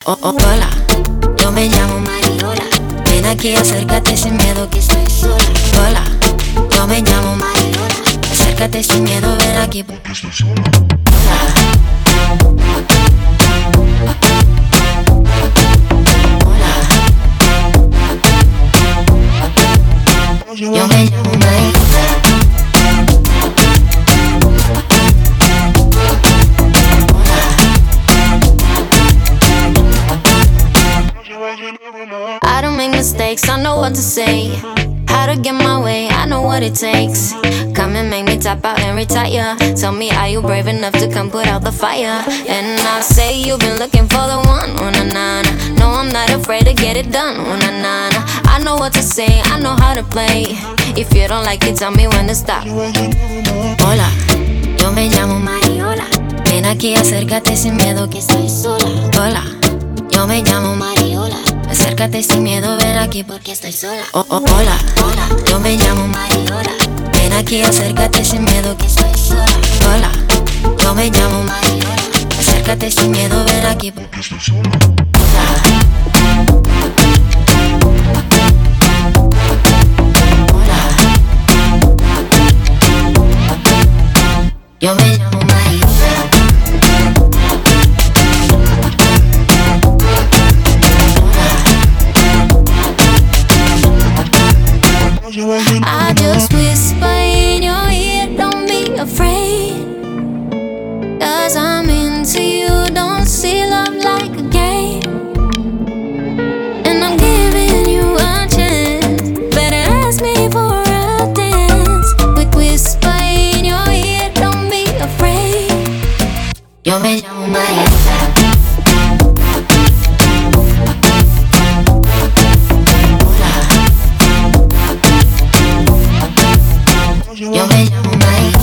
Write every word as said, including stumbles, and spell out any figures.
Oh, oh, hola, yo me llamo Mariola. Ven aquí, acércate sin miedo que estoy sola. Hola, yo me llamo Mariola. Acércate sin miedo, ven aquí porque estoy sola. Hola, yo me llamo Mariola. I don't make mistakes, I know what to say. How to get my way, I know what it takes. Come and make me tap out and retire. Tell me, are you brave enough to come put out the fire? And I say you've been looking for the one, oh na na na. No, I'm not afraid to get it done, oh na na na. I know what to say, I know how to play. If you don't like it, tell me when to stop. Hola, yo me llamo Mariola. Ven aquí, acércate sin miedo que estoy sola. Hola, yo me llamo Mariola. Acércate sin miedo, ven aquí porque estoy sola. Oh, oh, hola, hola, yo me llamo Mariola. Ven aquí, acércate sin miedo que estoy sola. Hola, yo me llamo Mariola. Acércate sin miedo, ven aquí porque estoy sola. Hola, yo me llamo Mariola. I just whisper in your ear, don't be afraid. Cause I'm into you, don't see love like a game. And I'm giving you a chance, better ask me for a dance. Quick whisper in your ear, don't be afraid. Yo me llamo María. Yo me llamo María.